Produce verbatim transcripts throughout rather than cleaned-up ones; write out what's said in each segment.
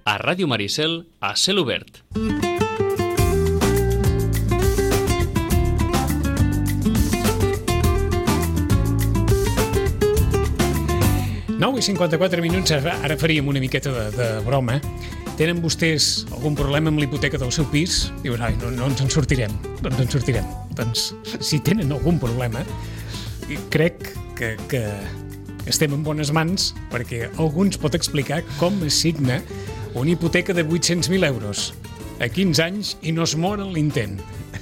a Ràdio Maricel, a Cel Obert. nou i cinquanta-quatre minuts, ara faríem una miqueta de, de broma. Tenen vostès algun problema amb l'hipoteca del seu pis? Diuen, ai, no, no ens en sortirem. No ens en sortirem. Doncs, si tenen algun problema, crec que, que estem en bones mans, perquè algú ens pot explicar com es signa una hipoteca de vuit-cents mil euros a quinze anys i no es mor en l'intent.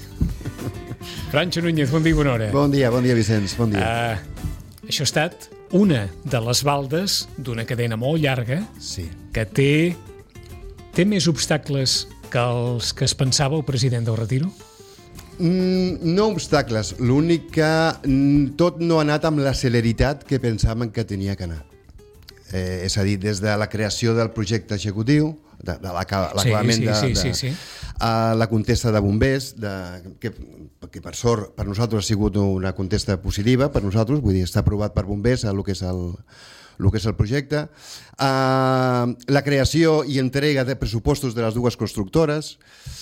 Francho Núñez, bon dia, bona hora. Bon dia, bon dia, Vicenç, bon dia. Uh, això ha estat una de les baldes d'una cadena molt llarga, sí, que té, té més obstacles que els que es pensava el president del Retiro? Mm, no obstacles, l'únic que tot no ha anat amb la celeritat que pensàvem que tenia que anar. Eh, és a dir, des de la creació del projecte executiu, de, de l'acabament sí, sí, de, sí, de, sí, sí. a la contesta de bombers, de, que, que per sort per nosaltres ha sigut una contesta positiva, per nosaltres, vull dir, està aprovat per bombers el que és el, el, que és el projecte, uh, la creació i entrega de pressupostos de les dues constructores,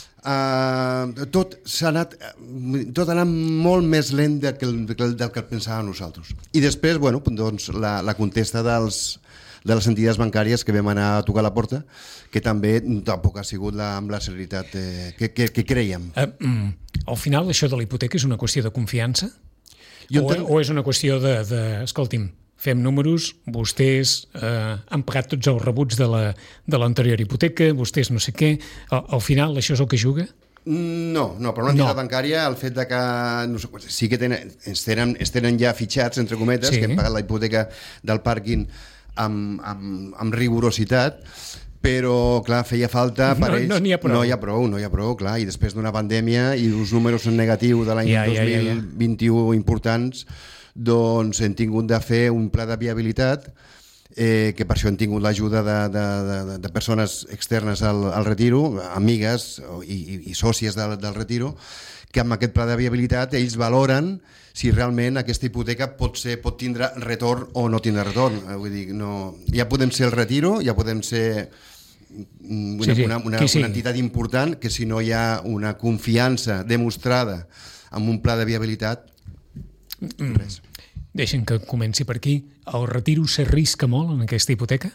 uh, tot s'ha anat, tot ha anat molt més lent del que, del, del que pensàvem nosaltres. I després, bueno, doncs, la, la contesta dels de les entitats bancàries que vam anar a tocar la porta, que també tampoc ha sigut la, amb la celeritat eh, que, que, que creiem. Uh, mm, al final, això de la hipoteca és una qüestió de confiança? Jo o, entenc... o és una qüestió de, de escolti'm, fem números, vostès eh, han pagat tots els rebuts de l'anterior hipoteca, vostès no sé què, al, al final això és el que juga? No, no, per una entitat no. bancària el fet de que no sé, sí que tenen, es, tenen, es tenen ja fitxats, entre cometes, sí, que han pagat la hipoteca del pàrquing amb, amb, amb rigorositat, però clar, feia falta per no, ells, no n'hi ha prou. No hi ha prou, no hi ha prou, clar, i després d'una pandèmia i els números en negatiu de l'any ja, dos mil vint-i-u ja, ja, ja. importants, doncs hem tingut de fer un pla de viabilitat, eh, que per això hem tingut l'ajuda de, de, de, de persones externes al, al Retiro, amigues i, i, i sòcies del, del Retiro, que amb aquest pla de viabilitat ells valoren si realment aquesta hipoteca pot ser, pot tindre retorn o no tindre retorn. Vull dir, no, ja podem ser el Retiro, ja podem ser una, sí, sí. una, una, sí. una entitat important, que si no hi ha una confiança demostrada amb un pla de viabilitat, mm. res. Deixen que comenci per aquí. El Retiro s'arrisca molt en aquesta hipoteca?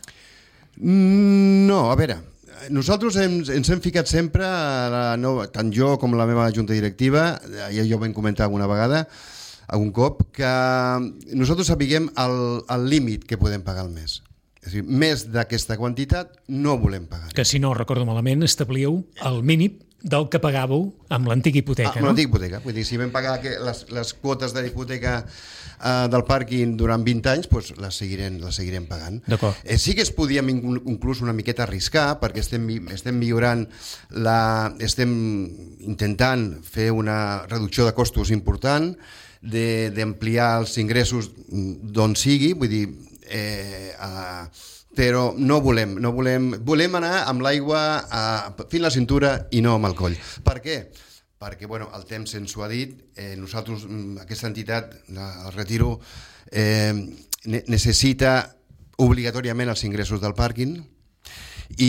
No, a veure, nosaltres hem, ens hem ficat sempre, a la nova, tant jo com la meva junta directiva, ja jo ho vam comentar alguna vegada, algun cop, que nosaltres sapiguem el, el límit que podem pagar al mes. És a dir, més d'aquesta quantitat no volem pagar. Que si no recordo malament, establíeu el mínim del que pagàveu amb l'antiga hipoteca, ah, no? Amb l'antiga hipoteca. Vull dir, si vam pagar les, les quotes de hipoteca uh, del pàrquing durant vint anys, doncs les seguirem, les seguirem pagant. D'acord. Eh, sí que es podíem inclús una miqueta arriscar, perquè estem, estem millorant, la, estem intentant fer una reducció de costos important, d'ampliar els ingressos d'on sigui, vull dir, eh, uh, però no volem, no volem, volem anar amb l'aigua uh, fins a la cintura i no amb el coll. Per què? Perquè bueno, el temps ens ho ha dit, eh, nosaltres, aquesta entitat, el Retiro, eh, necessita obligatòriament els ingressos del pàrquing, i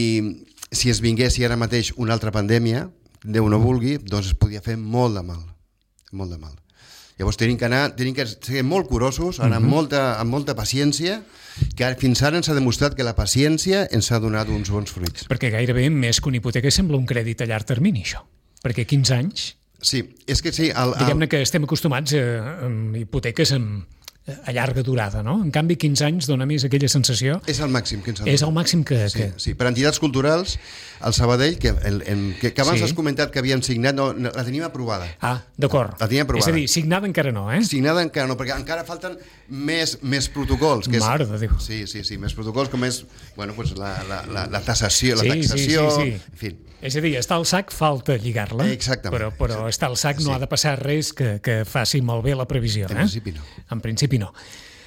si es vingués ara mateix una altra pandèmia, Déu no vulgui, doncs es podia fer molt de mal, molt de mal. Llavors tenim que anar, tenim que ser molt curosos, anar amb, uh-huh. molta, amb molta paciència, que fins ara ens ha demostrat que la paciència ens ha donat uns bons fruits. Perquè gairebé més que una hipoteca sembla un crèdit a llarg termini, això. Perquè quinze anys... Sí, és que sí... El, el... Diguem-ne que estem acostumats a, a hipoteques amb, a llarga durada, no? En canvi, quinze anys dona més aquella sensació... És el màxim que ens ha donat. És el màxim que... Sí, que... sí. Per entitats culturals, el Sabadell, que, el, el, que, que abans sí. has comentat que havíem signat, no, no, la tenim aprovada. Ah, d'acord. La tenim aprovada. És a dir, signada encara no, eh? Signada encara no, perquè encara falten més, més protocols. Que és, Mare de Déu. Sí, sí, sí, més protocols, com és bueno, pues la, la, la, la tassació, la sí, taxació... Sí, sí, sí. En fi. És a dir, està al sac, falta lligar-la. Exactament. Però, però exactament. està al sac, no sí. ha de passar res que, que faci malbé la previsió. En eh? principi no. En principi no.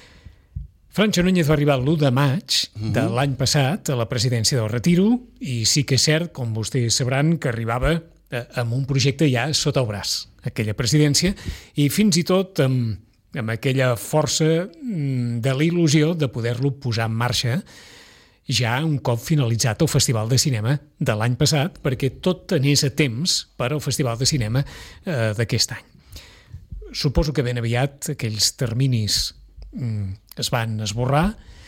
Francho Núñez va arribar l'u de maig uh-huh. de l'any passat a la presidència del Retiro, i sí que és cert, com vostès sabran, que arribava amb un projecte ja sota el braç, aquella presidència, i fins i tot amb, amb aquella força de la il·lusió de poder-lo posar en marxa ja un cop finalitzat el Festival de Cinema de l'any passat, perquè tot anés a temps per al Festival de Cinema eh, d'aquest any. Suposo que ben aviat aquells terminis mm, es van esborrar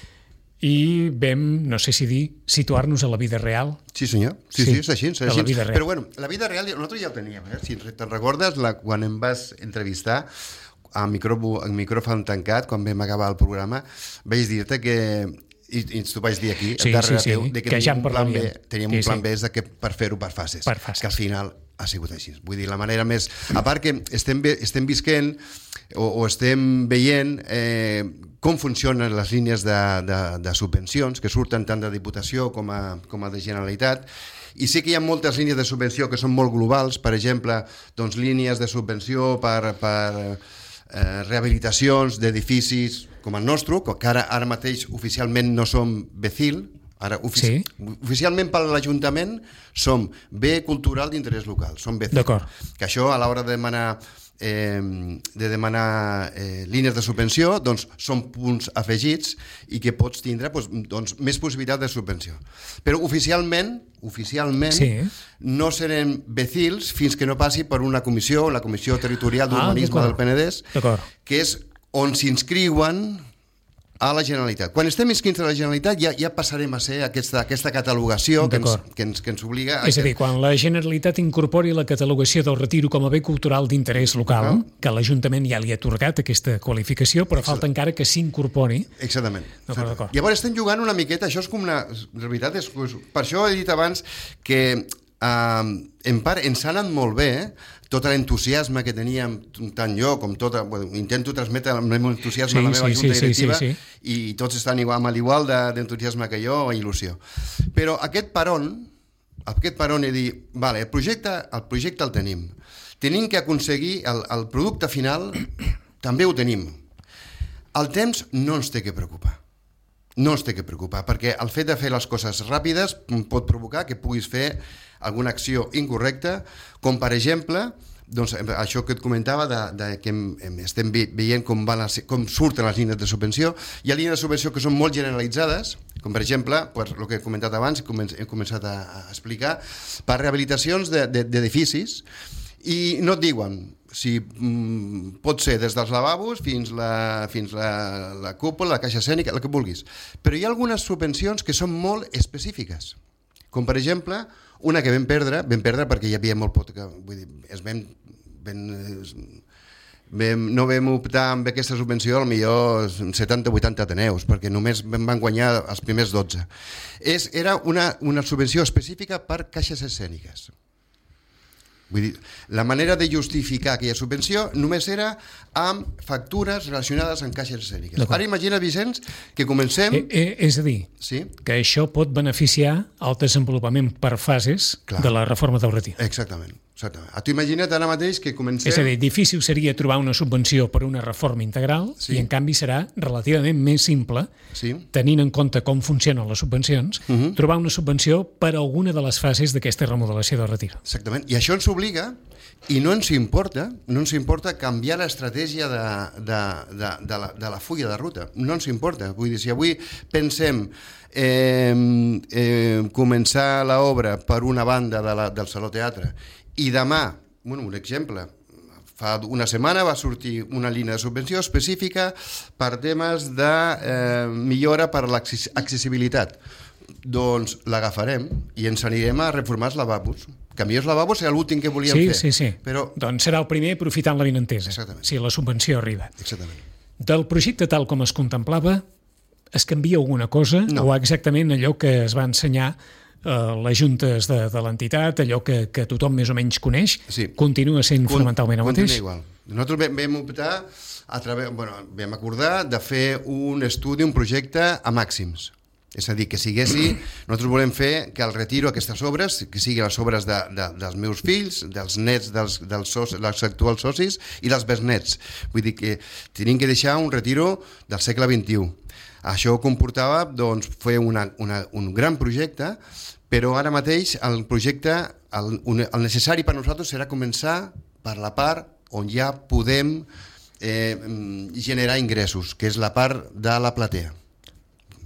i vam, no sé si dir, situar-nos a la vida real. Sí, senyor. Sí, sí, sí, és així. És així. La vida real. Però bueno, la vida real nosaltres ja ho teníem. Eh? Si te'n recordes, la, quan em vas entrevistar a micro, a micròfon tancat, quan vam acabar el programa, vaig dir-te que i, i t'ho vaig dir aquí, sí, darrere sí, sí, teu, de que, que teníem ja un plan B, teníem sí, un plan sí. B és de que per fer-ho per fases, per fases, que al final ha sigut així. Vull dir, la manera més... A part que estem, estem visquent o, o estem veient eh, com funcionen les línies de, de, de subvencions que surten tant de Diputació com a, com a de Generalitat, i sí que hi ha moltes línies de subvenció que són molt globals, per exemple, doncs, línies de subvenció per, per eh, rehabilitacions d'edificis com el nostre, que ara, ara mateix oficialment no som B C I L, ara ofici sí. oficialment per l'Ajuntament som bé cultural d'interès local, som B C I L. D'acord. Que això a l'hora de demanar eh, de demanar eh, línies de subvenció, doncs són punts afegits i que pots tindre doncs, doncs, més possibilitat de subvenció. Però oficialment oficialment sí. no serem B C I Ls fins que no passi per una comissió, la Comissió Territorial d'Urbanisme ah, del Penedès, que és on s'inscriuen a la Generalitat. Quan estem inscrits a la Generalitat ja, ja passarem a ser aquesta, aquesta catalogació que ens, que, ens, que ens obliga... A és a dir, quan la Generalitat incorpori la catalogació del retiro com a bé cultural d'interès local, no? Que l'Ajuntament ja li ha atorgat aquesta qualificació, però Exacte. falta encara que s'incorpori. Exactament. D'acord, d'acord. Llavors estem jugant una miqueta, això és com una... La veritat és, per això he dit abans que eh, en part ens ha anat molt bé, eh? Tot l'entusiasme que teníem tant jo com tota... Bueno, intento transmetre el meu entusiasme sí, a la meva sí, junta sí, directiva sí, sí, sí. i tots estan igual, amb l'igual d'entusiasme que jo o il·lusió. Però aquest peron, aquest peron he dit, vale, el projecte, el projecte el tenim. Tenim que aconseguir el, el producte final, també ho tenim. El temps no ens té que preocupar. No ens té que preocupar, perquè el fet de fer les coses ràpides pot provocar que puguis fer alguna acció incorrecta, com per exemple, doncs, això que et comentava, de, de que estem veient com, van les, com surten les línies de subvenció. Hi ha línies de subvenció que són molt generalitzades, com per exemple, pues, el que he comentat abans, he començat a, a explicar, per rehabilitacions d'edificis, i no et diuen si mm, pot ser des dels lavabos fins la, fins la, la cúpula, la caixa escènica, el que vulguis. Però hi ha algunes subvencions que són molt específiques, com per exemple una que vam perdre, vam perdre perquè hi havia molt poc, vull dir, es vam, vam, vam, no vam optar amb aquesta subvenció al millor setanta o vuitanta ateneus, perquè només van guanyar els primers dotze. És, era una, una subvenció específica per caixes escèniques. Vull dir, la manera de justificar aquella subvenció només era amb factures relacionades amb caixes escèniques. Ara imagina, Vicenç, que comencem... Eh, eh, és a dir, sí? que això pot beneficiar el desenvolupament per fases Clar. de la reforma del retir. Exactament. Exactament. A tu imagina't ara mateix que comencem... És a dir, difícil seria trobar una subvenció per una reforma integral sí. i en canvi serà relativament més simple, sí. tenint en compte com funcionen les subvencions, uh -huh. trobar una subvenció per a alguna de les fases d'aquesta remodelació del retir. Exactament. I això ens obliga, i no ens importa, no ens importa canviar l'estratègia de, de, de, de, la, de la fulla de ruta. No ens importa. Vull dir, si avui pensem eh, eh, començar l'obra per una banda de la, del Saló Teatre i demà, bueno, un exemple, fa una setmana va sortir una línia de subvenció específica per temes de eh, millora per l'accessibilitat. Doncs l'agafarem i ens anirem a reformar els lavabos. Que millor els lavabos era l'últim que volíem sí, fer. Sí, sí, sí. Però... Doncs serà el primer aprofitant la benentesa, Exactament. si la subvenció arriba. Exactament. Del projecte tal com es contemplava, es canvia alguna cosa no. o exactament allò que es va ensenyar Uh, les juntes de, de l'entitat, allò que, que tothom més o menys coneix, sí. continua sent Con, fonamentalment el mateix? Continua igual. Nosaltres vam, vam optar, a través, bueno, vam acordar de fer un estudi, un projecte a màxims. És a dir, que siguessi... Nosaltres volem fer que el retiro aquestes obres, que siguin les obres de, de, dels meus fills, dels nets dels, dels, socis, dels actuals socis i dels besnets. Vull dir que tenim que deixar un retiro del segle vint-i-u. Això comportava doncs, fer una, una, un gran projecte, però ara mateix el projecte, el, el necessari per nosaltres serà començar per la part on ja podem eh, generar ingressos, que és la part de la platea.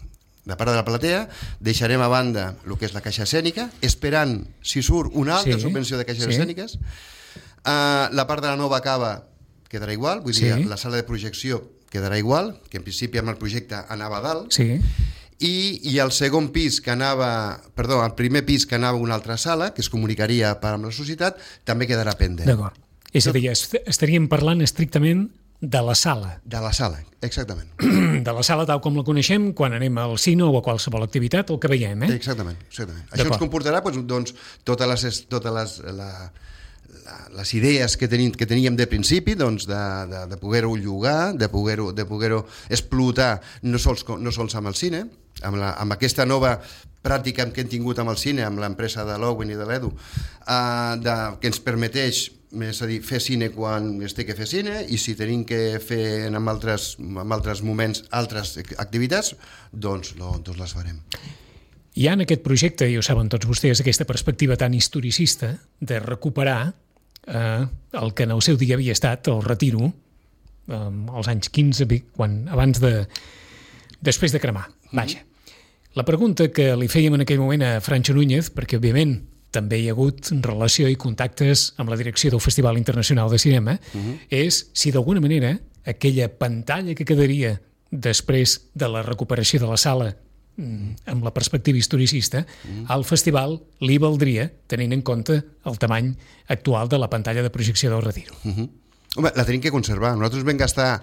la part de la platea, deixarem a banda el que és la caixa escènica, esperant si surt una altra sí, subvenció de caixes sí. escèniques. Uh, la part de la nova cava quedarà igual, vull sí. dir, la sala de projecció quedarà igual, que en principi amb el projecte anava a dalt, sí. i, i el segon pis que anava, perdó, el primer pis que anava a una altra sala, que es comunicaria amb la societat, també quedarà pendent. D'acord. És a dir, estaríem parlant estrictament de la sala. De la sala, exactament. De la sala tal com la coneixem quan anem al cine o a qualsevol activitat, el que veiem, eh? Exactament, exactament. Això ens comportarà doncs, doncs, totes les, totes les, la, la, les idees que, tenim, que teníem de principi, doncs, de, de, de poder-ho llogar, de poder-ho de poder explotar no sols, no sols amb el cine, amb, la, amb aquesta nova pràctica que hem tingut amb el cine, amb l'empresa de l'Owen i de l'Edu, uh, de, que ens permeteix, és a dir, fer cine quan es té que fer cine, i si tenim que fer en altres, en altres moments altres activitats, doncs, no, doncs les farem. Hi ha en aquest projecte, i ho saben tots vostès, aquesta perspectiva tan historicista de recuperar eh, el que en el seu dia havia estat el retiro, eh, als anys quinze, quan, abans de... després de cremar. Vaja. La pregunta que li fèiem en aquell moment a Francho Núñez, perquè òbviament també hi ha hagut relació i contactes amb la direcció del Festival Internacional de Cinema, uh-huh. és si d'alguna manera aquella pantalla que quedaria després de la recuperació de la sala amb la perspectiva historicista, uh-huh. al festival li valdria, tenint en compte el tamany actual de la pantalla de projecció del Retiro. Uh-huh. Home, la tenim que conservar. Nosaltres vam gastar...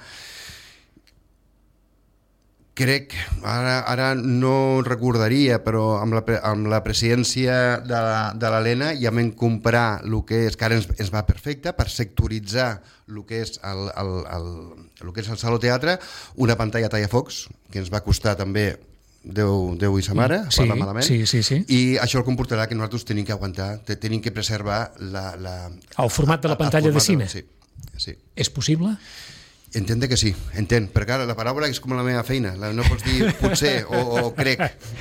Crec, ara, ara no recordaria, però amb la, amb la presidència de, de l'Helena ja vam comprar el que és, que ara ens, ens va perfecte, per sectoritzar el que és el, el, el, el, que és el Saló Teatre, una pantalla tallafocs, que ens va costar també Déu, Déu i sa mare, sí, parla malament, sí, sí, sí. i això comportarà que nosaltres tenim que aguantar, tenim que preservar la, la, el format de la pantalla de cine. Sí, sí. És possible? Entenc que sí, entenc, perquè la paraula és com la meva feina, no pots dir potser o, o crec.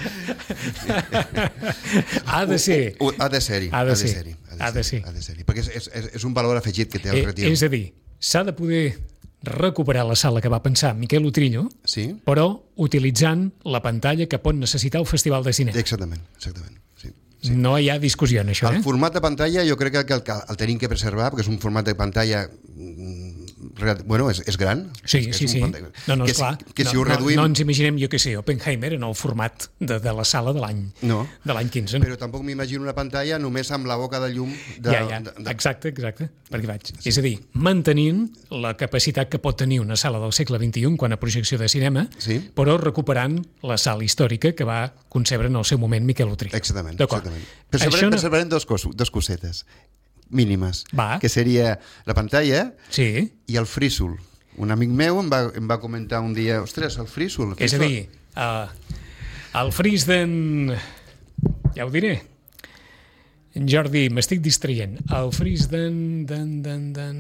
Ha de ser. O, o, ha de ser-hi. Ha de ser. Ha de ser-hi, ha de ser-hi, perquè és, és, és un valor afegit que té el Retiro. És a dir, s'ha de poder recuperar la sala que va pensar Miquel Utrillo, sí? però utilitzant la pantalla que pot necessitar el Festival de Cinema. Exactament, exactament. Sí, sí. No hi ha discussió en això, el eh? El format de pantalla jo crec que el, el tenim que preservar, perquè és un format de pantalla... Bueno, és, és gran. Sí, és, sí, és sí. Pantalla. No, no, que, esclar. Que no, si ho reduïm... no, no ens imaginem, jo què sé, Oppenheimer en el format de, de la sala de l'any no, de l'any quinze. No? Però tampoc m'imagino una pantalla només amb la boca de llum... De, ja, ja, de, de... exacte, exacte. Perquè vaig. Sí. És a dir, mantenint la capacitat que pot tenir una sala del segle vint-i-u quant a projecció de cinema, sí? però recuperant la sala històrica que va concebre en el seu moment Miquel Utrillo. Exactament. exactament. Preservarem, no... preservarem dos, cos, dos cosetes mínimes, va. Que seria la pantalla sí. i el frísol. Un amic meu em va, em va comentar un dia, ostres, el frísol... És a dir, uh, el fris d'en... ja ho diré. En Jordi, m'estic distraient. El fris d'en... d'en... d'en... d'en...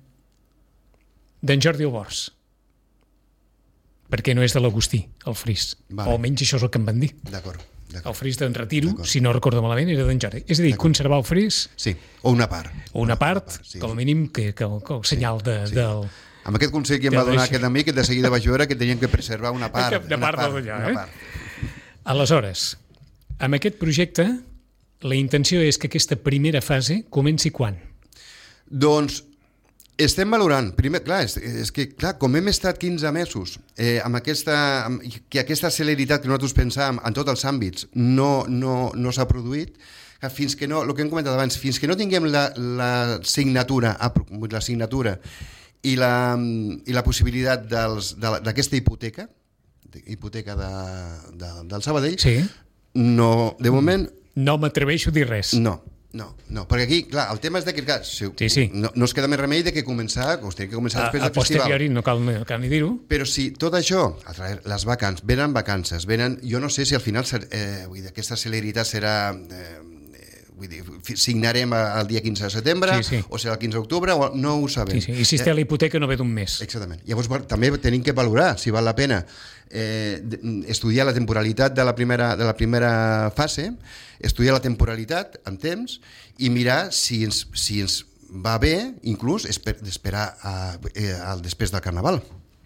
d'en Jordi Albors. Perquè no és de l'Agustí, el fris. Vale. O almenys això és el que em van dir. D'acord. El fris d'en Retiro, si no recordo malament, era d'en Jordi. És a dir, conservar el fris... Sí, o una part. O una part, una part sí. Com a mínim, que, que, que el senyal sí, de, sí. del... Amb aquest consell que em va donar aquest amic, de seguida vaig veure que teníem que preservar una part. Una part, part, d'allò, una eh? part. Aleshores, amb aquest projecte, la intenció és que aquesta primera fase comenci quan? Doncs estem valorant. Primer, clar, és, és que clar, com hem estat quinze mesos eh, amb aquesta, amb, que aquesta celeritat que nosaltres pensàvem en tots els àmbits no, no, no s'ha produït, fins que no, el que hem comentat abans, fins que no tinguem la, la signatura, la signatura i la, i la possibilitat dels, de, d'aquesta hipoteca, hipoteca de, de, del Sabadell, sí. no, de moment... No m'atreveixo a dir res. No, no, no, perquè aquí, clar, el tema és de que, clar, si, sí, sí. No, no es queda més remei de que començar, o sigui, que començar després a, del festival. A posteriori no cal, no cal ni dir-ho. Però si tot això, les vacances, venen vacances, venen, jo no sé si al final eh, vull dir, aquesta celeritat serà... Eh, vull dir, signarem el dia quinze de setembre, sí, sí. o serà el quinze d'octubre, o no ho sabem. Sí, sí. I si es té la hipoteca no ve d'un mes. Exactament. Llavors també tenim que valorar si val la pena eh, estudiar la temporalitat de la, primera, de la primera fase, estudiar la temporalitat en temps i mirar si ens, si ens va bé, inclús, esper, esperar a, a, a, després del Carnaval.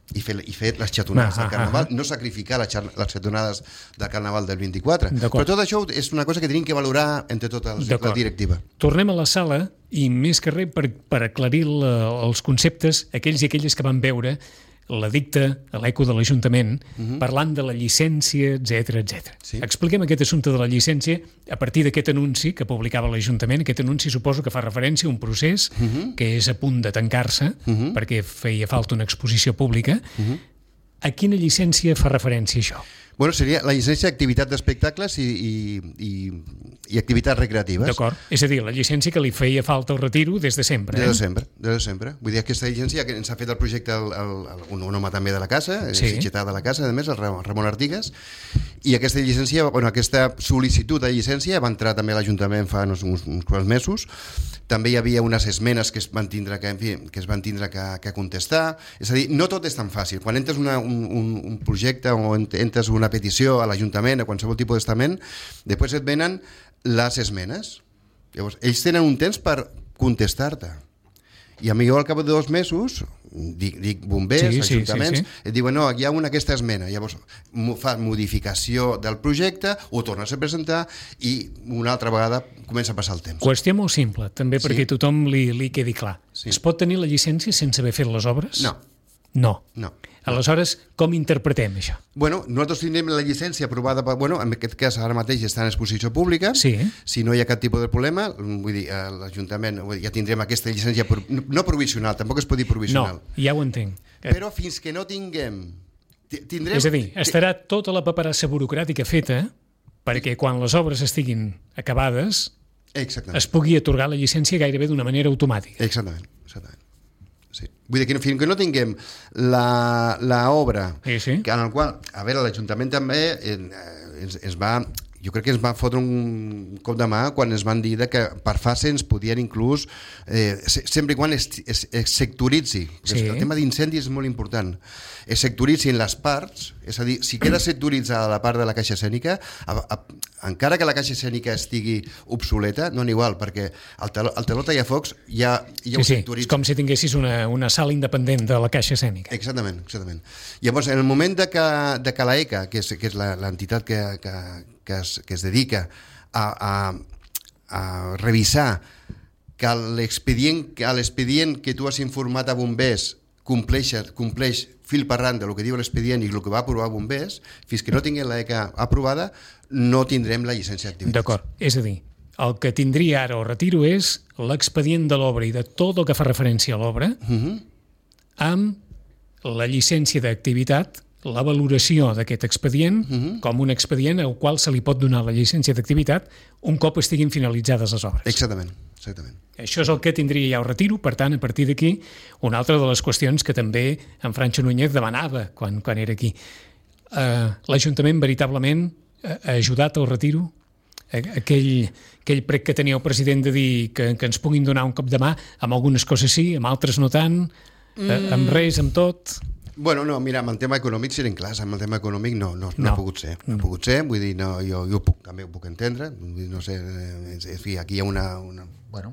i fer, i fer les xatonades ah, del Carnaval, ah, ah. no sacrificar les, les xatonades del Carnaval del vint-i-quatre. Però tot això és una cosa que tenim que valorar entre tota la directiva. Tornem a la sala i més que res per, per aclarir la, els conceptes, aquells i aquelles que van veure l'edicte a l'eco de l'Ajuntament, uh-huh. parlant de la llicència, etcètera, etcètera. Sí. Expliquem aquest assumpte de la llicència a partir d'aquest anunci que publicava l'Ajuntament. Aquest anunci suposo que fa referència a un procés uh-huh. que és a punt de tancar-se uh-huh. perquè feia falta una exposició pública. Uh-huh. A quina llicència fa referència això? Bueno, seria la llicència d'activitat d'espectacles i, i, i, i activitats recreatives. D'acord. És a dir, la llicència que li feia falta al retiro des de sempre. Des de eh? sempre, des de sempre. Vull dir, aquesta llicència que ens ha fet el projecte el, el, el, un, un home també de la casa, sí. el fitxetà de la casa, a més, el Ramon Artigas, i aquesta llicència, bueno, aquesta sol·licitud de llicència va entrar també a l'Ajuntament fa uns, uns, uns quants mesos. També hi havia unes esmenes que es van tindre que, en fi, que, es van tindre que, que contestar. És a dir, no tot és tan fàcil. Quan entres una, un, un, un projecte o entres una petició a l'Ajuntament, a qualsevol tipus d'estament, després et venen les esmenes. Llavors, ells tenen un temps per contestar-te. I a mi al cap de dos mesos, dic, dic bombers, sí, ajuntaments, sí, sí, sí. et diuen, no, hi ha una aquesta esmena. Llavors fa modificació del projecte, ho tornes a presentar i una altra vegada comença a passar el temps. Qüestió molt simple, també perquè sí. tothom li, li quedi clar. Sí. Es pot tenir la llicència sense haver fet les obres? No. No. No. Aleshores, com interpretem això? Bueno, nosaltres tindrem la llicència aprovada, per, bueno, en aquest cas ara mateix està en exposició pública, sí. si no hi ha cap tipus de problema, vull dir, l'Ajuntament ja tindrem aquesta llicència, no provisional, tampoc es pot dir provisional. No, ja ho entenc. Però fins que no tinguem... Tindrem... És a dir, estarà tota la paperassa burocràtica feta perquè quan les obres estiguin acabades Exactament. es pugui atorgar la llicència gairebé d'una manera automàtica. Exactament, exactament. Sí. Vull dir que fins que no tinguem l'obra, sí, sí. en el qual, a veure, l'Ajuntament també eh, es, es va, jo crec que es va fotre un cop de mà quan es van dir que per fase ens podien inclús, eh, sempre i quan es, es, es sectoritzi, sí. el tema d'incendis és molt important, es sectoritzin les parts, és a dir, si queda sectoritzada la part de la caixa escènica, a, a, encara que la caixa escènica estigui obsoleta, no n'hi igual, perquè el, teló, el teló tallafocs ja, ja ho sí, sectoritza. Sí, és com si tinguessis una, una sala independent de la caixa escènica. Exactament, exactament. Llavors, en el moment de que, de que l'E C A, que és, que és l'entitat que, que, que, es, que es dedica a, a, a revisar que l'expedient que, l'expedient que tu has informat a bombers compleix, compleix fil per randa del que diu l'expedient i el que va aprovar bombers, fins que no tinguem l'E C A aprovada, no tindrem la llicència d'activitats. D'acord, és a dir, el que tindria ara o retiro és l'expedient de l'obra i de tot el que fa referència a l'obra uh-huh. amb la llicència d'activitat, la valoració d'aquest expedient uh-huh. com un expedient al qual se li pot donar la llicència d'activitat un cop estiguin finalitzades les obres. Exactament. Exactament. Això és el que tindria ja el retiro, per tant, a partir d'aquí, una altra de les qüestions que també en Francho Núñez demanava quan, quan era aquí. Uh, L'Ajuntament veritablement ha ajudat al retiro? Aquell, aquell prec que tenia el president de dir que, que ens puguin donar un cop de mà, amb algunes coses sí, amb altres no tant, mm. uh, amb res, amb tot... Bueno, no, mira, amb el tema econòmic serem clars, amb el tema econòmic no, no, no, no. ha pogut ser, no ha pogut ser, vull dir, no, jo, jo puc, també ho puc entendre, vull dir, no sé, en fi, aquí hi ha una, una bueno,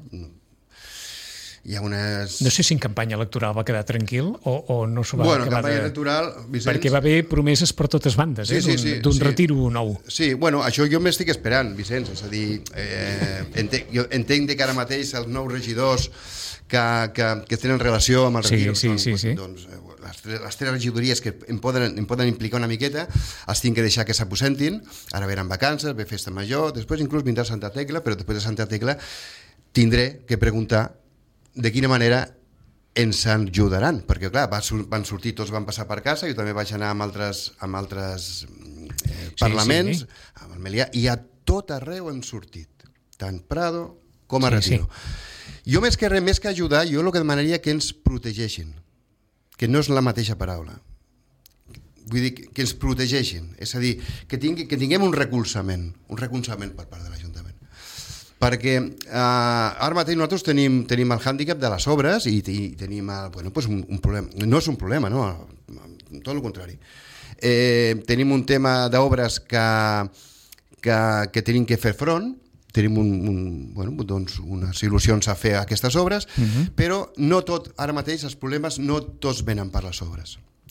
hi ha unes... No sé si en campanya electoral va quedar tranquil o, o no s'ho va bueno, acabar campanya de... electoral, Vicenç... Perquè va haver promeses per totes bandes, sí, eh, sí, d'un sí, sí, sí. retiro nou. Sí, bueno, això jo m'estic esperant, Vicenç, és a dir, eh, entenc, jo entenc que ara mateix els nous regidors que, que, que tenen relació amb el sí, retiro, sí, doncs, sí, sí. doncs les, les tres regidories que em poden, em poden implicar una miqueta, els tinc que deixar que s'aposentin, ara venen vacances, ve festa major, després inclús vindrà Santa Tecla, però després de Santa Tecla tindré que preguntar de quina manera ens ajudaran, perquè clar, van sortir, tots van passar per casa, jo també vaig anar amb altres, amb altres eh, parlaments, sí, sí. amb el Melià, i a tot arreu hem sortit, tant Prado com a sí, Retiro. Sí. Jo més que res, més que ajudar, jo el que demanaria que ens protegeixin, que no és la mateixa paraula. Vull dir, que ens protegeixin, és a dir, que, tingui, que tinguem un recolzament, un recolzament per part de l'Ajuntament. Perquè eh, ara mateix nosaltres tenim, tenim el hàndicap de les obres i, i tenim el, bueno, pues un, un problema. No és un problema, no? Tot el contrari. Eh, tenim un tema d'obres que, que, que tenim que fer front, tenim un, un, bueno, doncs unes il·lusions a fer aquestes obres, uh-huh. però no tot, ara mateix els problemes no tots venen per les obres.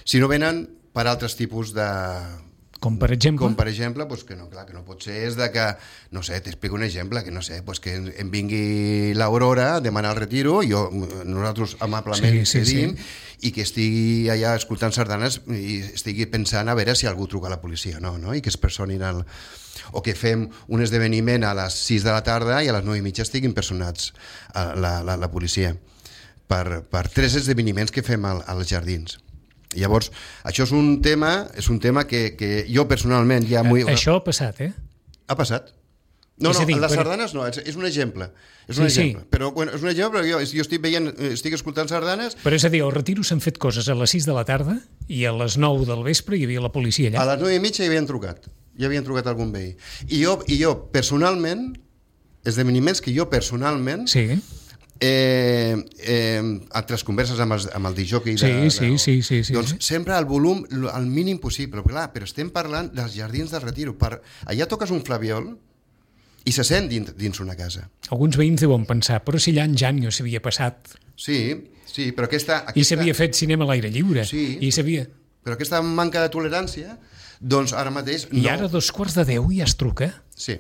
Si no venen per altres tipus de... Com per exemple? Com per exemple, pues que no, clar, que no pot ser és de que, no sé, t'explico un exemple, que no sé, pues que em vingui l'Aurora a demanar el retiro, i jo, nosaltres amablement sí, sí, cedim, sí. i que estigui allà escoltant sardanes i estigui pensant a veure si algú truca a la policia, no? no? I que es personin al... O que fem un esdeveniment a les sis de la tarda i a les nou i mitja estiguin personats a la, la, la policia per, per tres esdeveniments que fem al, als jardins. Llavors, això és un tema, és un tema que, que jo personalment ja... Muy... Això ha passat, eh? Ha passat. No, és no, dir, les però... sardanes no, és, és un exemple. És un sí, exemple. Sí. Però bueno, és un exemple, però jo, jo estic veient, estic escoltant sardanes... Però és a dir, al retiro s'han fet coses a les sis de la tarda i a les nou del vespre hi havia la policia allà. A les nou i mitja hi havien trucat. Hi havien trucat algun veí. I jo, i jo personalment, esdeveniments que jo personalment... Sí. Eh, eh, altres converses amb, els, amb el disjockey de, sí, sí, de, sí, sí, sí, doncs sí. sempre el volum al mínim possible, però, clar, però estem parlant dels jardins del retiro. Per, allà toques un flabiol i se sent dins, dins una casa. Alguns veïns deuen pensar, però si allà en Janio s'havia passat sí, sí, però aquesta, aquesta... i s'havia fet cinema a l'aire lliure sí, i s'havia... però aquesta manca de tolerància, doncs ara mateix I no... ara dos quarts de deu ja es truca? Sí.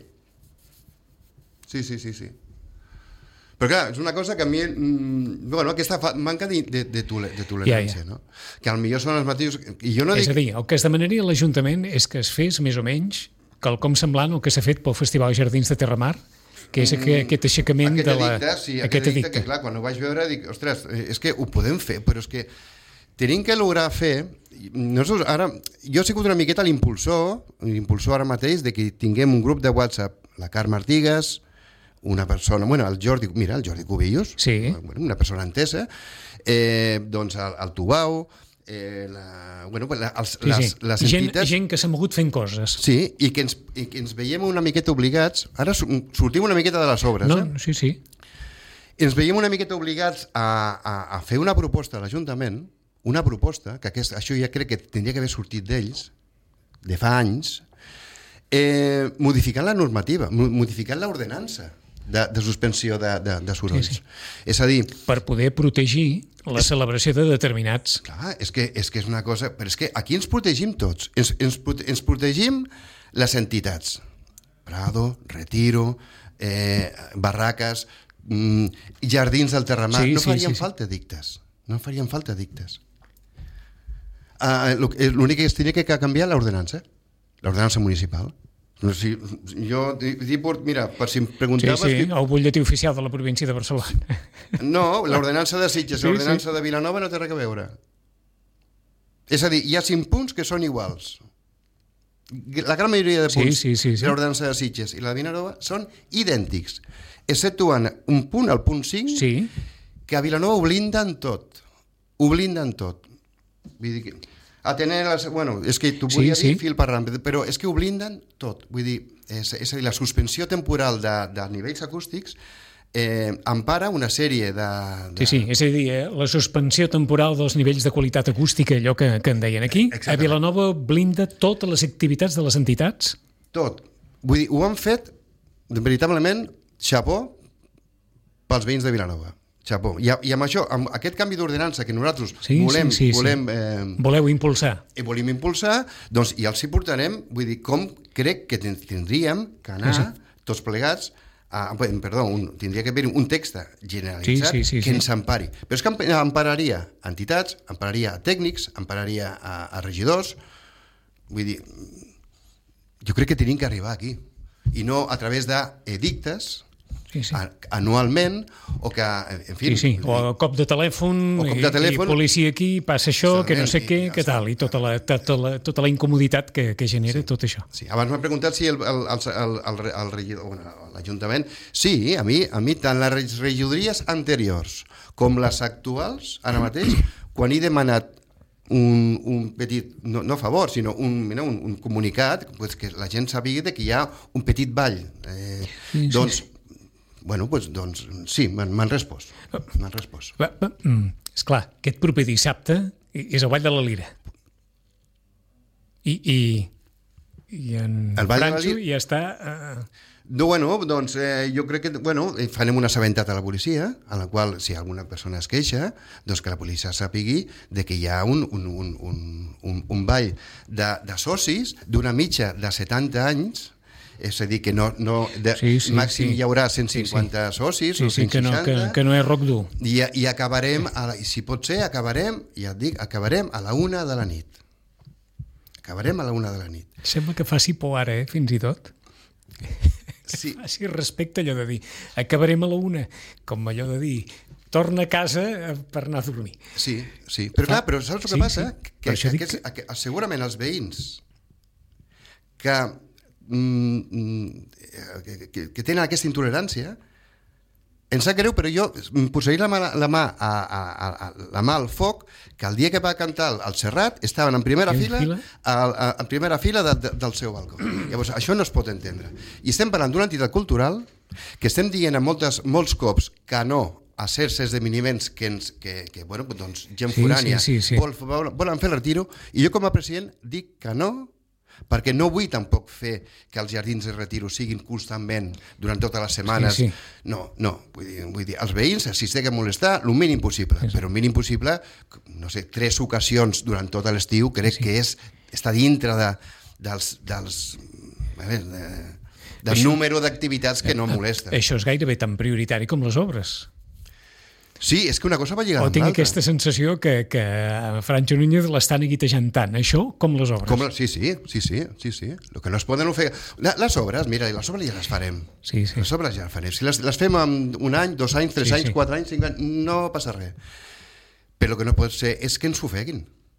Sí, sí, sí, sí. Però clar, és una cosa que a mi... Mmm, bueno, aquesta fa, manca de, de, de, tole, de tolerància, ja, ja. no? Que potser són els mateixos... I jo no és dic... a dir, el que es demanaria a l'Ajuntament és que es fes més o menys quelcom semblant el que s'ha fet pel Festival Jardins de Terramar, que és aquest, aquest aixecament aquest de la... edicte, sí, aquest, aquest edicte, que clar, quan ho vaig veure dic, ostres, és que ho podem fer, però és que tenim que lograr fer... Nosaltres ara, jo he sigut una miqueta l'impulsor, l'impulsor ara mateix de que tinguem un grup de WhatsApp, la Carme Artigas, una persona, bueno, el Jordi, mira, el Jordi Cubillos, sí. bueno, una persona entesa, eh, doncs el, el Tubau, eh, la, bueno, la, els, sí, les, sí. les gent, entitats... Gent que s'ha mogut fent coses. Sí, i que, ens, i que ens veiem una miqueta obligats, ara sortim una miqueta de les obres, no, eh? Sí, sí. Ens veiem una miqueta obligats a, a, a fer una proposta a l'Ajuntament, una proposta, que aquest, això ja crec que tindria que haver sortit d'ells, de fa anys, eh, modificant la normativa, modificant l'ordenança de, de suspensió de, de, de sorolls. Sí, sí. És a dir... Per poder protegir la és, celebració de determinats... Clar, és que, és que és una cosa... Però és que aquí ens protegim tots. Ens, ens, ens protegim les entitats. Prado, Retiro, eh, Barraques, mm, Jardins del Terramar. Sí, no sí, farien sí, sí. falta dictes. No farien falta dictes. Uh, L'únic que es tenia que canviar l'ordenança. L'ordenança municipal. No sé, jo, mira, per si em preguntaves... Sí, sí, que... el butlletí oficial de la província de Barcelona. No, l'ordenança de Sitges i sí, l'ordenança sí. de Vilanova no té res a veure. És a dir, hi ha cinc punts que són iguals. La gran majoria de punts sí, sí, sí, sí. de l'ordenança de Sitges i la de Vilanova són idèntics, exceptuant un punt, el punt cinc, sí. que a Vilanova ho blinden tot. Ho blinden tot. Vull dir que... Atenent les, bueno, és que t'ho volia sí, dir sí. fil per ràmpid, però és que ho blinden tot. Vull dir, és, és a dir, la suspensió temporal de, de nivells acústics eh, empara una sèrie de, de... Sí, sí, és a dir, eh, la suspensió temporal dels nivells de qualitat acústica, allò que, que en deien aquí, exactament. A Vilanova blinda totes les activitats de les entitats? Tot. Vull dir, ho han fet, veritablement, xapó pels veïns de Vilanova. Xapó. I, I amb això, amb aquest canvi d'ordenança que nosaltres sí, volem, sí, sí, volem, sí. Eh, voleu impulsar. I volem impulsar, doncs i els hi portarem, vull dir, com crec que tindríem que anar sí, sí. tots plegats, a, perdó, un, tindria que haver un text generalitzat sí, sí, sí, que sí. ens empari. Però és que empararia entitats, empararia a tècnics, empararia a, a regidors, vull dir, jo crec que tenim que arribar aquí, i no a través d'edictes, sí, sí. anualment, o que, en fi... Sí, sí, o a cop de telèfon, o cop de telèfon i, i policia aquí, passa això, que no sé què, ja què tal, i tota la, tota la, tota la incomoditat que, que genera sí. tot això. Sí. Abans m'ha preguntat si el, el, el, el, el, el regidor, bueno, l'Ajuntament... Sí, a mi, a mi tant les regidories anteriors com les actuals, ara mateix, quan he demanat un, un petit, no, no favor, sinó un, mira, un, un comunicat, pues que la gent sàpiga que hi ha un petit ball. Eh, sí, doncs... Sí. Bueno, doncs, doncs sí, m'han respost. M'han respost. Va, va, esclar, aquest proper dissabte és el Ball de la Lira. I, i, i en el Ball Franxo de la Lira... ja està... Uh... No, bueno, doncs eh, jo crec que bueno, farem una assabentat a la policia, a la qual, si alguna persona es queixa, doncs que la policia sàpigui de que hi ha un, un, un, un, un, un ball de, de socis d'una mitja de setanta anys, és a dir, que no, no de, sí, sí, màxim sí. hi haurà cent cinquanta sí, sí. socis sí, o cent seixanta, sí, que, no, que, que no és roc dur. I, i acabarem, a la, si pot ser, acabarem, ja et dic, acabarem a la una de la nit. Acabarem a la una de la nit. Sembla que faci por ara, eh, fins i tot. Sí. Faci respecte allò de dir, acabarem a la una, com allò de dir, torna a casa per anar a dormir. Sí, sí. Però clar, però saps el que sí, passa? Sí. Que, que, aquests, que, que segurament els veïns que, mm, que, que, que tenen aquesta intolerància, em sap greu, però jo posaria la mà, la, mà a, a, a, la mà al foc que el dia que va cantar el Serrat estaven en primera en fila, fila? A, a, en primera fila de, de, del seu balcó. Llavors, això no es pot entendre. I estem parlant d'una entitat cultural que estem dient a moltes, molts cops que no a certs esdeveniments que, ens, que, que bueno, doncs, gent sí, forània sí, sí, sí. Vol, volen fer el retiro, i jo com a president dic que no, perquè no vull tampoc fer que els jardins de retiro siguin constantment durant totes les setmanes. Sí, sí. No, no, vull dir, vull dir, els veïns, si es té que molestar, el mínim possible, sí, sí. Però el mínim possible, no sé, tres ocasions durant tot l'estiu, crec sí. que és, està dintre de, dels, dels, a veure, de, del això, número d'activitats que no molesten. Això és gairebé tan prioritari com les obres. Sí, és que una cosa va lligar amb l'altra. O tinc aquesta l'altra. sensació que, que a Francho Núñez l'estan guitejant tant, això com les obres. Com la, sí, sí, sí, sí, sí, sí. El que no es poden fer... Les obres, mira, les obres ja les farem. Sí, sí. Les obres ja les farem. Si les, les fem en un any, dos anys, tres sí, anys, sí. quatre anys, cinc anys, no passa res. Però el que no pot ser és que ens ofeguin.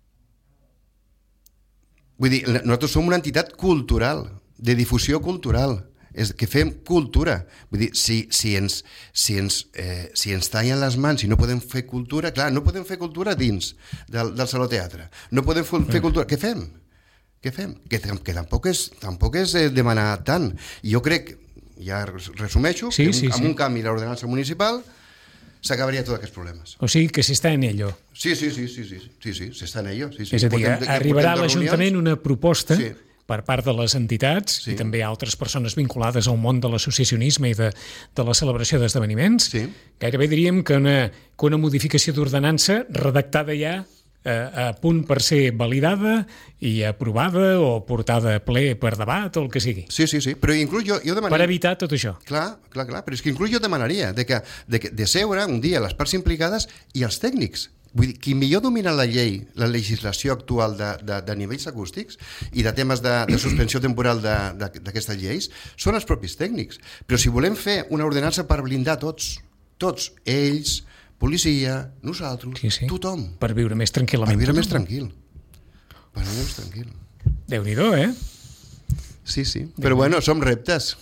Vull dir, nosaltres som una entitat cultural, de difusió cultural, és que fem cultura. Vull dir, si, si, ens, si, ens, eh, si ens tallen les mans i no podem fer cultura, clar, no podem fer cultura dins del, del saló teatre. No podem fer cultura. Què fem? Què fem? Que, que tampoc és, tampoc és eh, demanar tant. I jo crec, ja resumeixo, sí, que sí, amb sí. un canvi a l'ordenança municipal s'acabaria tots aquests problemes. O sigui que s'està en ello. Sí, sí, sí, sí, sí, sí, sí s'està en ello. Sí, sí. És a dir, portem, arribarà a l'Ajuntament una proposta... Sí. Per part de les entitats sí. I també altres persones vinculades al món de l'associacionisme i de, de la celebració d'esdeveniments, sí. Gairebé diríem que una, que una modificació d'ordenança redactada ja eh, a punt per ser validada i aprovada o portada a ple per debat o el que sigui. Sí, sí, sí, però inclús jo, jo demanaria... Per evitar tot això. Clar, clar, clar, però és que inclús jo demanaria de, que, de, que, de seure un dia les parts implicades i els tècnics. Vull dir, qui millor domina la llei, la legislació actual de, de, de nivells acústics i de temes de, de suspensió temporal d'aquestes lleis són els propis tècnics. Però si volem fer una ordenança per blindar tots, tots, ells, policia, nosaltres, sí, sí. Tothom. Per viure més tranquil·lament. Per viure tothom. més tranquil. Per viure més tranquil. Déu-n'hi-do, eh? Sí, sí. Però bueno, som reptes.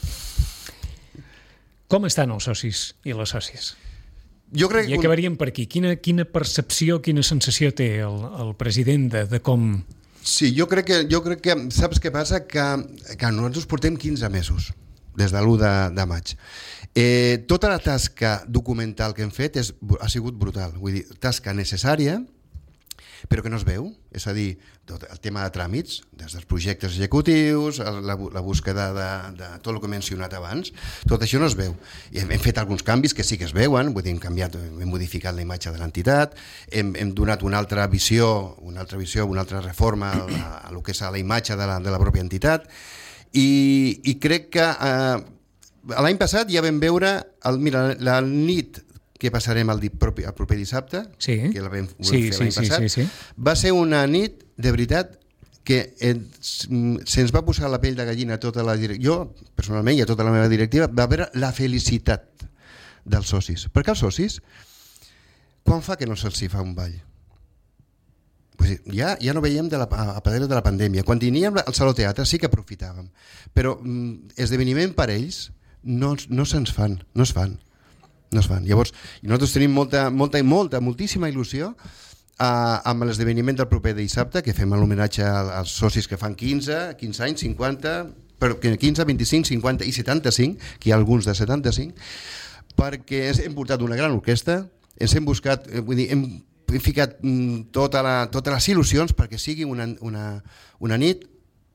Com estan els socis i les sòcies? Jo crec I acabaríem per aquí. Quina, quina percepció, quina sensació té el, el president de, de com... Sí, jo crec que, jo crec que saps què passa? Que, que nosaltres portem quinze mesos, des de l'u de, de maig. Eh, tota la tasca documental que hem fet és, ha sigut brutal. Vull dir, tasca necessària, però que no es veu. És a dir, tot el tema de tràmits, des dels projectes executius, la, la búsqueda de, de tot el que he mencionat abans, tot això no es veu. I hem, hem fet alguns canvis que sí que es veuen, vull dir, hem canviat, hem modificat la imatge de l'entitat, hem, hem donat una altra visió, una altra visió, una altra reforma a, a, a lo que és a la imatge de la, de la pròpia entitat, i, i crec que eh, l'any passat ja vam veure, el, mira, la nit que passarem el, propi, el proper dissabte, sí. Que la vam, vam sí, fer sí, l'any passat, sí, sí, sí. Va ser una nit, de veritat, que se'ns va posar la pell de gallina a tota la directiva, jo, personalment, i a tota la meva directiva, va veure la felicitat dels socis. Perquè els socis, quan fa que no se'ls fa un ball? Pues ja, ja no veiem de la, a darrere de la pandèmia. Quan teníem el Saló Teatre sí que aprofitàvem, però mm, esdeveniment per ells no, no se'ns fan, no es fan. No es fan. Llavors, nosaltres tenim molta, molta, molta, moltíssima il·lusió eh, amb l'esdeveniment del proper dissabte, que fem l'homenatge als socis que fan quinze, quinze anys, cinquanta, però quinze, vint-i-cinc, cinquanta i setanta-cinc, que hi ha alguns de setanta-cinc, perquè hem portat una gran orquestra, ens hem buscat, vull dir, hem, hem ficat tota la, totes les il·lusions perquè sigui una, una, una nit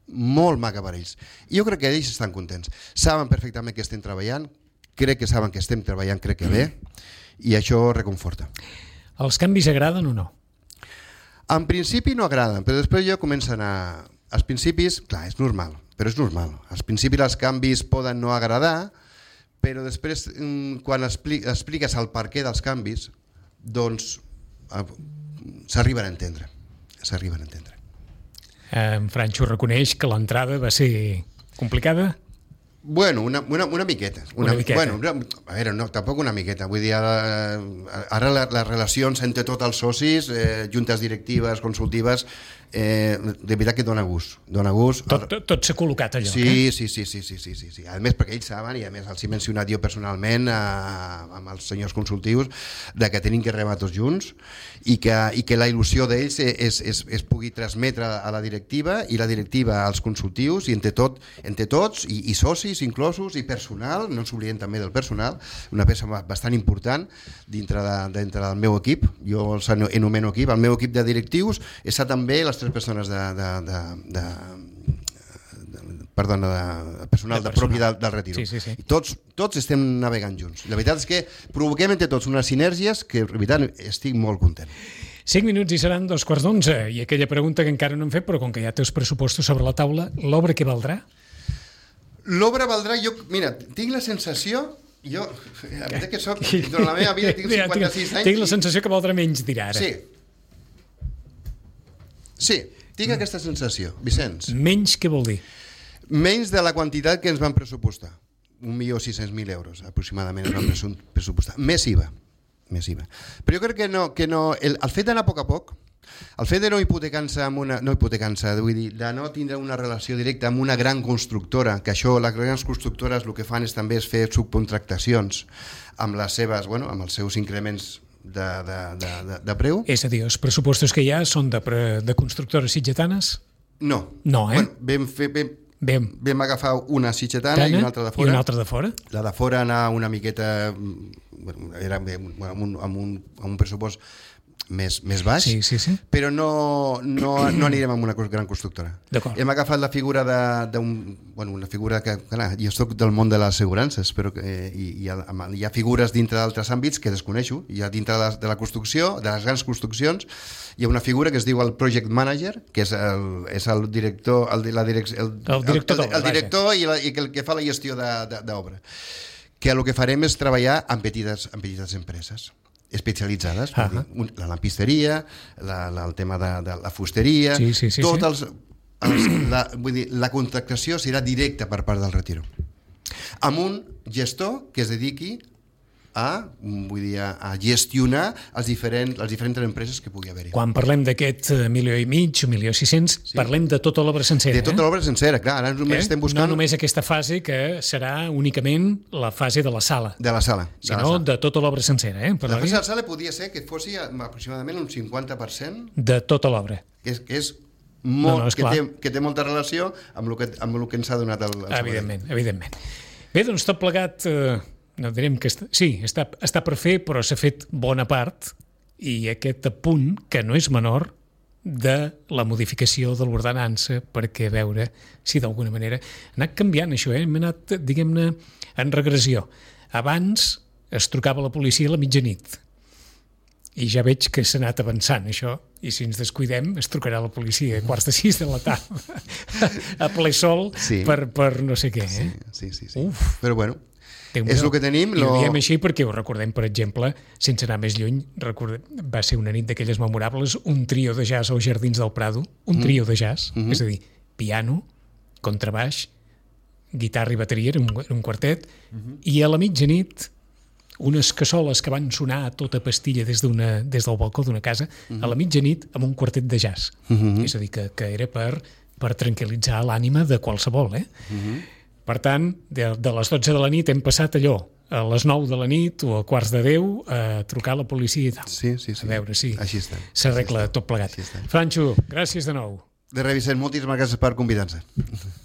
molt maca per ells. I jo crec que ells estan contents. Saben perfectament que estem treballant, crec que saben que estem treballant, crec que bé, i això reconforta. Els canvis agraden o no? En principi no agraden, però després jo començo a anar... Als principis, clar, és normal, però és normal. Als principis els canvis poden no agradar, però després, quan expliques el perquè dels canvis, doncs s'arriben a entendre. S'arriben a entendre. En Franxo reconeix que l'entrada va ser complicada? Bueno, una, una, una miqueta. Una, una miqueta. Bueno, a veure, no, tampoc una miqueta. Vull dir, ara, ara les relacions entre tots els socis, eh, juntes directives, consultives, eh, de veritat que dona gust. Dona gust. Tot, tot, tot s'ha col·locat allò, sí, eh? Sí, sí, sí, sí, sí, sí, sí. A més, perquè ells saben, i a més els he mencionat jo personalment a, amb els senyors consultius, de que tenim que remar tots junts i que, i que la il·lusió d'ells es, es, es pugui transmetre a la directiva i la directiva als consultius i entre, tot, entre tots, i, i socis inclosos, i personal, no ens oblidem també del personal, una peça bastant important dintre, de, dintre del meu equip. Jo els anomeno equip. El meu equip de directius està també les tres persones de, de, de, de, de perdona, de personal, de propi del, del Retiro. Sí, sí, sí. I tots, tots estem navegant junts. La veritat és que provoquem entre tots unes sinergies que, en veritat, estic molt content. Cinc minuts i seran dos quarts d'onze. I aquella pregunta que encara no hem fet, però com que ja té els pressupostos sobre la taula, l'obra què valdrà? L'obra valdrà, jo, mira, tinc la sensació, jo, la veritat que soc, durant la meva vida tinc cinquanta-sis anys... Tinc la sensació que valdrà menys, dirà ara. Sí. Sí, tinc aquesta sensació, Vicenç. Menys què vol dir? Menys de la quantitat que ens van pressupostar. un milió sis-cents mil euros, aproximadament, ens van pressupostar. Més I V A. Més I V A. Però jo crec que no... Que no el, el fet d'anar a poc a poc, el fet de no hipotecar-se amb una... No hipotecar-se, vull dir, de no tindre una relació directa amb una gran constructora, que això, les grans constructores el que fan és també és fer subcontractacions amb les seves, bueno, amb els seus increments de, de, de, de, de preu. És a dir, els pressupostos que hi ha són de, de constructores sitgetanes? No. No, eh? Bueno, vam, fer, vam, vam. vam agafar una sitgetana Tana, i una altra de fora. I una altra de fora? La de fora anar una miqueta... Bueno, era amb un, amb un, amb un pressupost més, més baix, sí, sí, sí. Però no, no, no anirem amb una gran constructora. Hem agafat la figura d'un... Bueno, una figura que... Clar, jo soc del món de les assegurances, però que, hi, hi, ha, hi ha figures dintre d'altres àmbits que desconeixo. Hi ha dintre de la, de la construcció, de les grans construccions, hi ha una figura que es diu el Project Manager, que és el, és el director... El, la direc, el, el director, el, el, el director i, la, i el que fa la gestió d'obra. Que el que farem és treballar amb petites, amb petites empreses especialitzades, uh -huh. dir, la lampisteria, la, la, el tema de, de la fusteria, sí, sí, sí, tots sí. els, els la, vull dir, la contractació serà directa per part del Retiro, amb un gestor que es dediqui a, vull dir, a gestionar els diferents, les diferents empreses que pugui haver-hi. Quan parlem d'aquest milió i mig o milió sis-cents, sí. Parlem de tota l'obra sencera. De tota eh? l'obra sencera, clar. Ara només eh? estem buscant... No només aquesta fase, que serà únicament la fase de la sala. De la sala. De sinó la sala. De tota l'obra sencera. Eh? La fase de la sala podia ser que fos aproximadament un cinquanta per cent... De tota l'obra. Que és, que és molt, no, no, és que, té, que té molta relació amb el que, amb el que ens ha donat el, el Evidentment, Sabadell. Evidentment. Bé, doncs tot plegat... Eh... No direm que està, sí, està, està per fer, però s'ha fet bona part, i aquest apunt, que no és menor, de la modificació de l'ordenança, perquè veure si d'alguna manera ha anat canviant això, eh? Hem anat, diguem-ne, en regressió. Abans es trucava a la policia a la mitjanit, i ja veig que s'ha anat avançant això, i si ens descuidem es trucarà a la policia a quarts de sis de la tarda a ple sol, sí. per, per no sé què. Eh? Sí, sí, sí. Uf. Però bueno, Déu és el que tenim. I ho diem així perquè ho recordem, per exemple, sense anar més lluny, recordem, va ser una nit d'aquelles memorables, un trio de jazz als Jardins del Prado, un mm. trio de jazz, mm -hmm. és a dir, piano, contrabaix, guitarra i bateria, un, un quartet, mm -hmm. i a la mitjanit unes cassoles que van sonar a tota pastilla des, des del balcó d'una casa, mm -hmm. a la mitjanit amb un quartet de jazz. Mm -hmm. És a dir, que, que era per, per tranquil·litzar l'ànima de qualsevol, eh? Mm -hmm. Per tant, de, de les dotze de la nit hem passat allò, a les nou de la nit o a quarts de deu, a trucar a la policia i tal. Sí, sí, sí. A veure si sí. s'arregla tot plegat. Franxo, gràcies de nou. De res, Vicent, moltíssimes gràcies per convidar-nos.